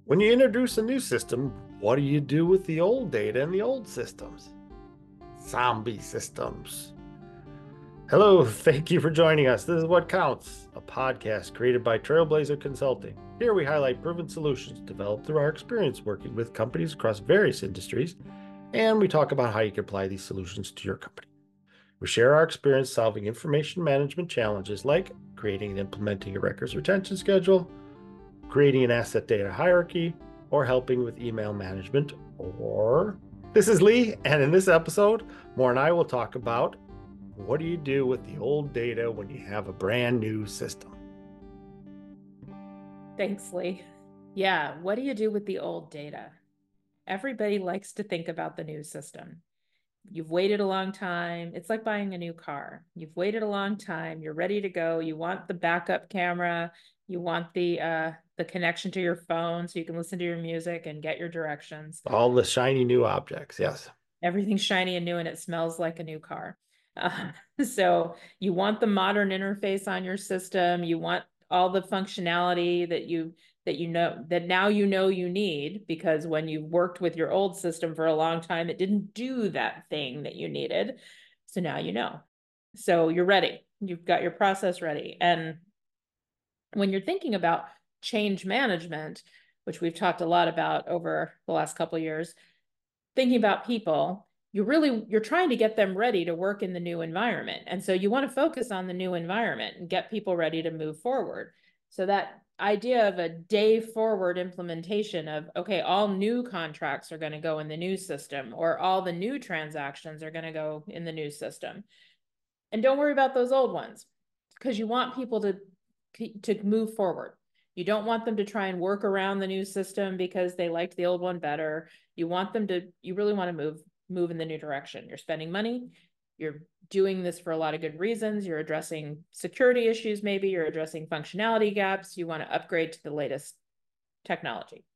When you introduce a new system, what do you do with the old data and the old systems? Zombie systems. Hello, thank you for joining us. This is What Counts, a podcast created by Trailblazer Consulting. Here we highlight proven solutions developed through our experience working with companies across various industries, and we talk about how you can apply these solutions to your company. We share our experience solving information management challenges like creating and implementing a records retention schedule, creating an asset data hierarchy, or helping with email management. Or this is Lee, and in this episode, Moore and I will talk about what do you do with the old data when you have a brand new system? Thanks, Lee. Yeah, what do you do with the old data? Everybody likes to think about the new system. You've waited a long time. It's like buying a new car. You've waited a long time. You're ready to go. You want the backup camera. You want the connection to your phone so you can listen to your music and get your directions. All the shiny new objects, yes. Everything's shiny and new and it smells like a new car. Uh, so you want the modern interface on your system. You want all the functionality that now you know you need, because when you worked with your old system for a long time, it didn't do that thing that you needed. So now you know. So you're ready. You've got your process ready. And when you're thinking about change management, which we've talked a lot about over the last couple of years, thinking about people, you're trying to get them ready to work in the new environment. And so you want to focus on the new environment and get people ready to move forward. So that idea of a day forward implementation of, okay, all new contracts are going to go in the new system, or all the new transactions are going to go in the new system. And don't worry about those old ones, because you want people to move forward. You don't want them to try and work around the new system because they liked the old one better. You really want to move in the new direction. You're spending money. You're doing this for a lot of good reasons. You're addressing security issues, maybe you're addressing functionality gaps. You want to upgrade to the latest technology.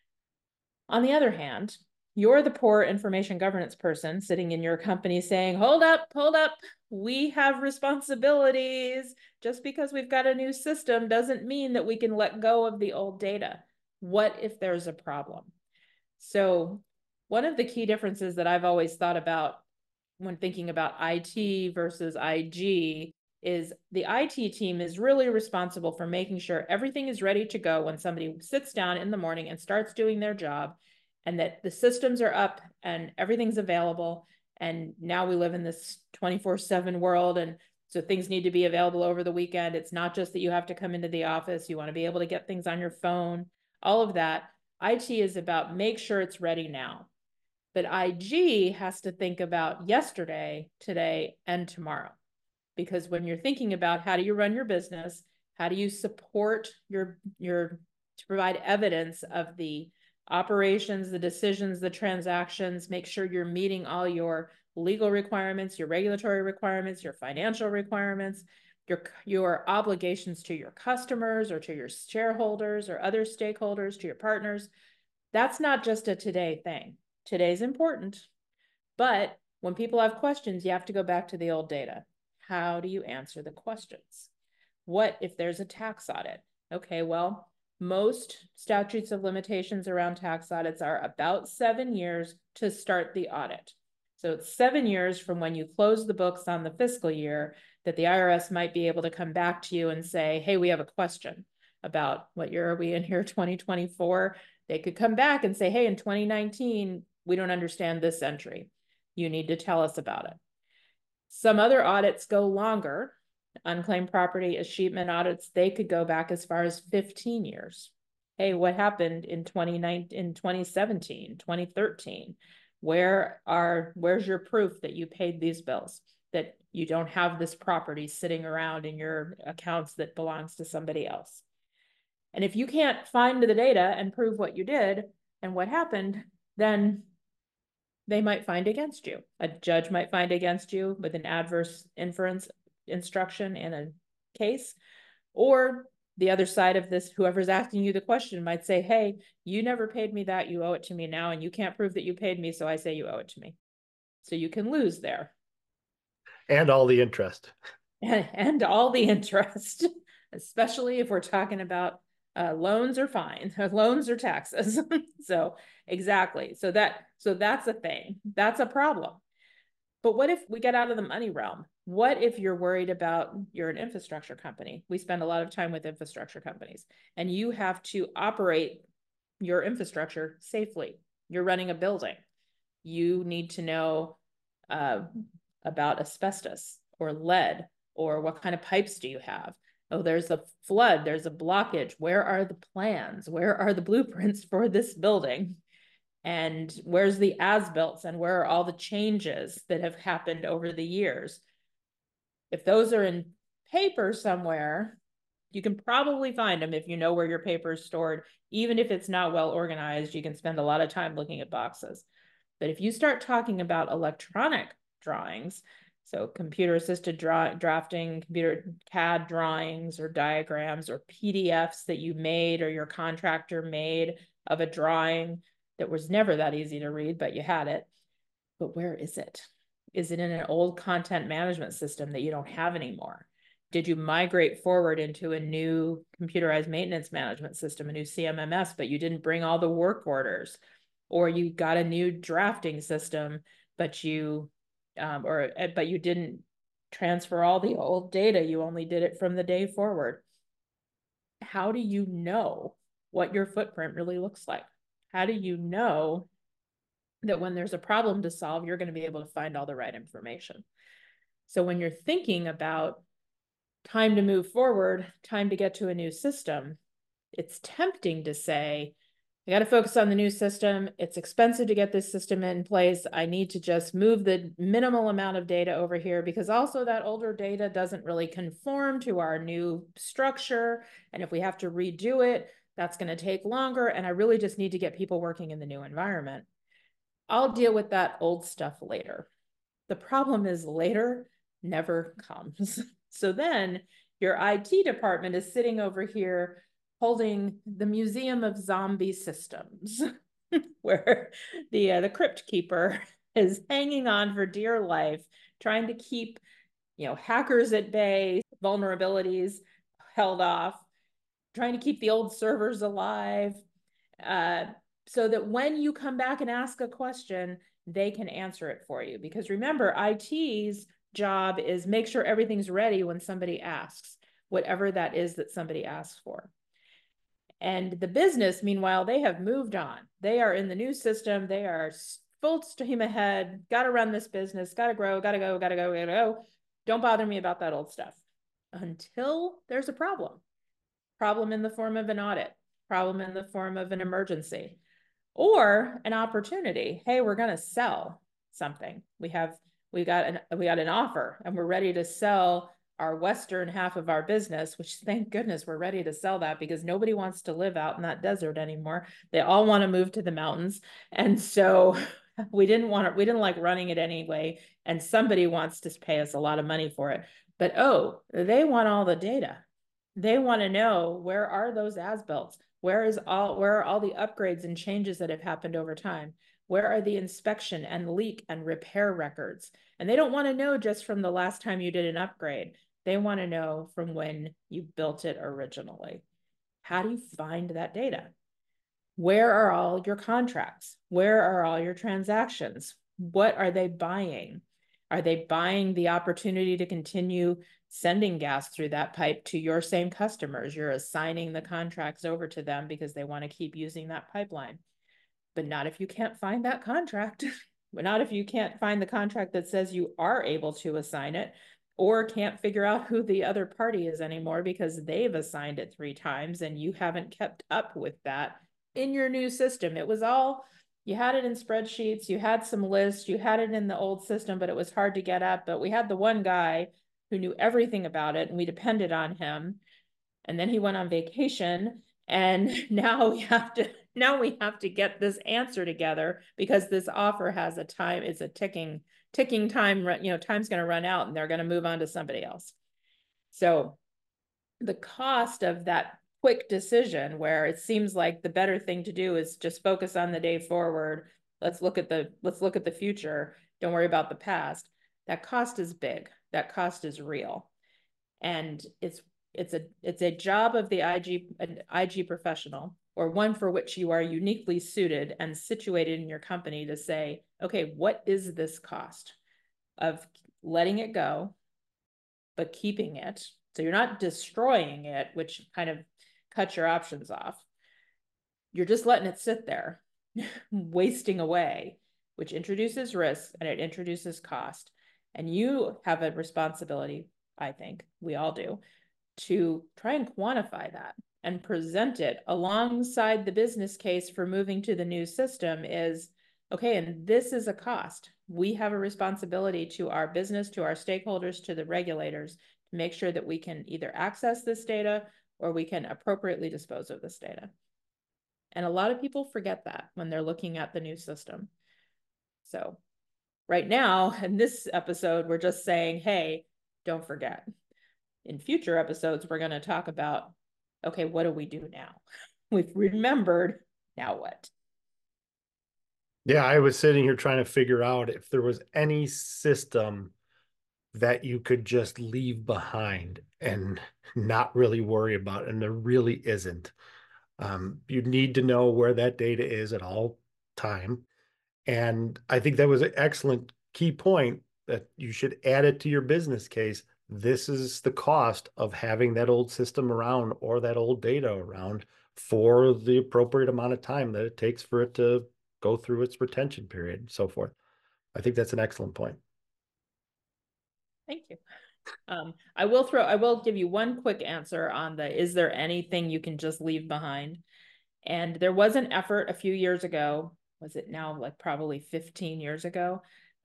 On the other hand, you're the poor information governance person sitting in your company saying, hold up, we have responsibilities. Just because we've got a new system doesn't mean that we can let go of the old data. What if there's a problem? So one of the key differences that I've always thought about when thinking about IT versus IG is the IT team is really responsible for making sure everything is ready to go when somebody sits down in the morning and starts doing their job, and that the systems are up and everything's available. And now we live in this 24/7 world. And so things need to be available over the weekend. It's not just that you have to come into the office. You want to be able to get things on your phone, all of that. IT is about make sure it's ready now. But IG has to think about yesterday, today, and tomorrow. Because when you're thinking about how do you run your business, how do you support your to provide evidence of the operations, the decisions, the transactions, make sure you're meeting all your legal requirements, your regulatory requirements, your financial requirements, your obligations to your customers or to your shareholders or other stakeholders, to your partners. That's not just a today thing. Today's important, but when people have questions, you have to go back to the old data. How do you answer the questions? What if there's a tax audit? Okay, well, most statutes of limitations around tax audits are about 7 years to start the audit. So it's 7 years from when you close the books on the fiscal year that the IRS might be able to come back to you and say, hey, we have a question about what year are we in here, 2024? They could come back and say, hey, in 2019, we don't understand this entry. You need to tell us about it. Some other audits go longer. Unclaimed property escheatment audits, they could go back as far as 15 years. Hey, what happened in 2017, 2013? Where's your proof that you paid these bills, that you don't have this property sitting around in your accounts that belongs to somebody else? And if you can't find the data and prove what you did and what happened, then they might find against you. A judge might find against you with an adverse inference instruction in a case. Or the other side of this, whoever's asking you the question might say, hey, you never paid me that, you owe it to me now, and you can't prove that you paid me, so I say you owe it to me. So you can lose there. And all the interest. And all the interest, especially if we're talking about Loans are fine. Loans are taxes. So exactly. So that's a thing. That's a problem. But what if we get out of the money realm? What if you're worried about, you're an infrastructure company? We spend a lot of time with infrastructure companies, and you have to operate your infrastructure safely. You're running a building. You need to know uh, about asbestos or lead, or what kind of pipes do you have? Oh, there's a flood, there's a blockage. Where are the plans? Where are the blueprints for this building? And where's the as-built, and where are all the changes that have happened over the years? If those are in paper somewhere, you can probably find them if you know where your paper is stored. Even if it's not well organized, you can spend a lot of time looking at boxes. But if you start talking about electronic drawings, so computer assisted drafting, computer CAD drawings or diagrams or PDFs that you made or your contractor made of a drawing that was never that easy to read, but you had it. But where is it? Is it in an old content management system that you don't have anymore? Did you migrate forward into a new computerized maintenance management system, a new CMMS, but you didn't bring all the work orders? Or you got a new drafting system, but you didn't transfer all the old data. You only did it from the day forward. How do you know what your footprint really looks like? How do you know that when there's a problem to solve, you're going to be able to find all the right information? So when you're thinking about time to move forward, time to get to a new system, it's tempting to say, I got to focus on the new system. It's expensive to get this system in place. I need to just move the minimal amount of data over here, because also that older data doesn't really conform to our new structure. And if we have to redo it, that's going to take longer. And I really just need to get people working in the new environment. I'll deal with that old stuff later. The problem is later never comes. So then your IT department is sitting over here holding the Museum of Zombie Systems, where the crypt keeper is hanging on for dear life, trying to keep hackers at bay, vulnerabilities held off, trying to keep the old servers alive, so that when you come back and ask a question, they can answer it for you. Because remember, IT's job is make sure everything's ready when somebody asks, whatever that is that somebody asks for. And the business, meanwhile, they have moved on. They are in the new system. They are full steam ahead. Got to run this business. Got to grow. Got to go. Got to go. Got to go. Don't bother me about that old stuff until there's a problem. Problem in the form of an audit. Problem in the form of an emergency. Or an opportunity. Hey, we're going to sell something. We got an offer, and we're ready to sell our western half of our business, which thank goodness we're ready to sell that, because nobody wants to live out in that desert anymore. They all want to move to the mountains. And so we didn't like running it anyway. And somebody wants to pay us a lot of money for it. But they want all the data. They want to know, where are those as-built? Where are all the upgrades and changes that have happened over time? Where are the inspection and leak and repair records? And they don't want to know just from the last time you did an upgrade. They want to know from when you built it originally. How do you find that data? Where are all your contracts? Where are all your transactions? What are they buying? Are they buying the opportunity to continue sending gas through that pipe to your same customers? You're assigning the contracts over to them because they want to keep using that pipeline. But not if you can't find that contract. But not if you can't find the contract that says you are able to assign it, or can't figure out who the other party is anymore because they've assigned it 3 times and you haven't kept up with that in your new system. It was all, you had it in spreadsheets, you had some lists, you had it in the old system, but it was hard to get at. But we had the one guy who knew everything about it, and we depended on him. And then he went on vacation, and now we have to get this answer together, because this offer has a time, it's a ticking time, time's going to run out and they're going to move on to somebody else. So the cost of that quick decision, where it seems like the better thing to do is just focus on the day forward, let's look at the future, don't worry about the past, that cost is big, that cost is real. And it's a job of the an IG professional, or one for which you are uniquely suited and situated in your company, to say, okay, what is this cost of letting it go, but keeping it? So you're not destroying it, which kind of cuts your options off. You're just letting it sit there, wasting away, which introduces risk and it introduces cost. And you have a responsibility, I think we all do, to try and quantify that and present it alongside the business case for moving to the new system. Is, okay, and this is a cost. We have a responsibility to our business, to our stakeholders, to the regulators, to make sure that we can either access this data or we can appropriately dispose of this data. And a lot of people forget that when they're looking at the new system. So right now, in this episode, we're just saying, hey, don't forget. In future episodes, we're going to talk about, okay, what do we do now? We've remembered, now what? Yeah, I was sitting here trying to figure out if there was any system that you could just leave behind and not really worry about, and there really isn't. You need to know where that data is at all time. And I think that was an excellent key point, that you should add it to your business case. This is the cost of having that old system around or that old data around for the appropriate amount of time that it takes for it to go through its retention period and so forth. I think that's an excellent point. Thank you. I will give you one quick answer on the, is there anything you can just leave behind? And there was an effort a few years ago, was it now like probably 15 years ago,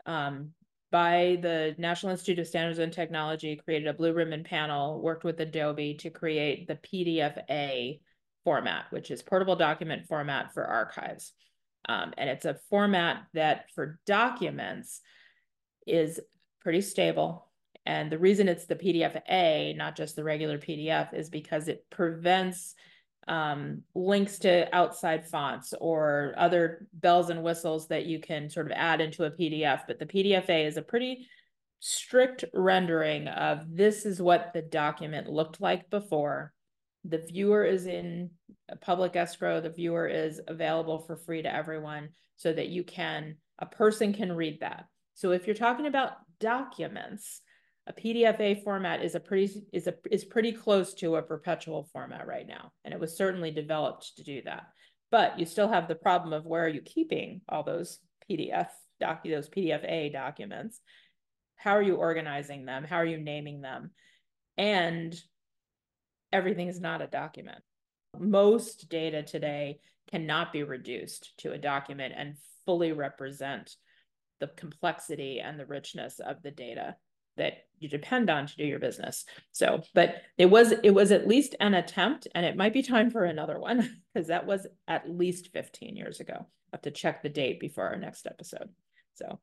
by the National Institute of Standards and Technology, created a blue ribbon panel, worked with Adobe to create the PDF-A format, which is portable document format for archives. And it's a format that for documents is pretty stable. And the reason it's the PDF-A, not just the regular PDF, is because it prevents links to outside fonts or other bells and whistles that you can sort of add into a PDF. But the PDF-A is a pretty strict rendering of, this is what the document looked like before. The viewer is in a public escrow. The viewer is available for free to everyone, so that a person can read that. So if you're talking about documents, a PDF-A format is pretty close to a perpetual format right now, and it was certainly developed to do that. But you still have the problem of, where are you keeping all those those PDF-A documents? How are you organizing them? How are you naming them? And everything is not a document. Most data today cannot be reduced to a document and fully represent the complexity and the richness of the data that you depend on to do your business. So, but it was at least an attempt, and it might be time for another one, because that was at least 15 years ago. I have to check the date before our next episode. So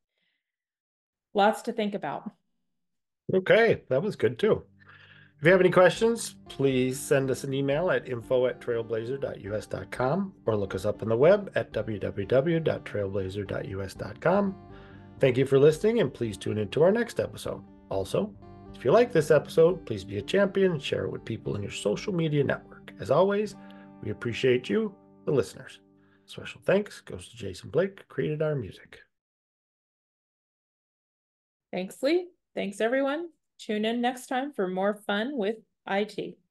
lots to think about. Okay, that was good too. If you have any questions, please send us an email at info@trailblazer.us.com, or look us up on the web at www.trailblazer.us.com. Thank you for listening, and please tune into our next episode. Also, if you like this episode, please be a champion and share it with people in your social media network. As always, we appreciate you, the listeners. Special thanks goes to Jason Blake, who created our music. Thanks, Lee. Thanks, everyone. Tune in next time for more fun with IT.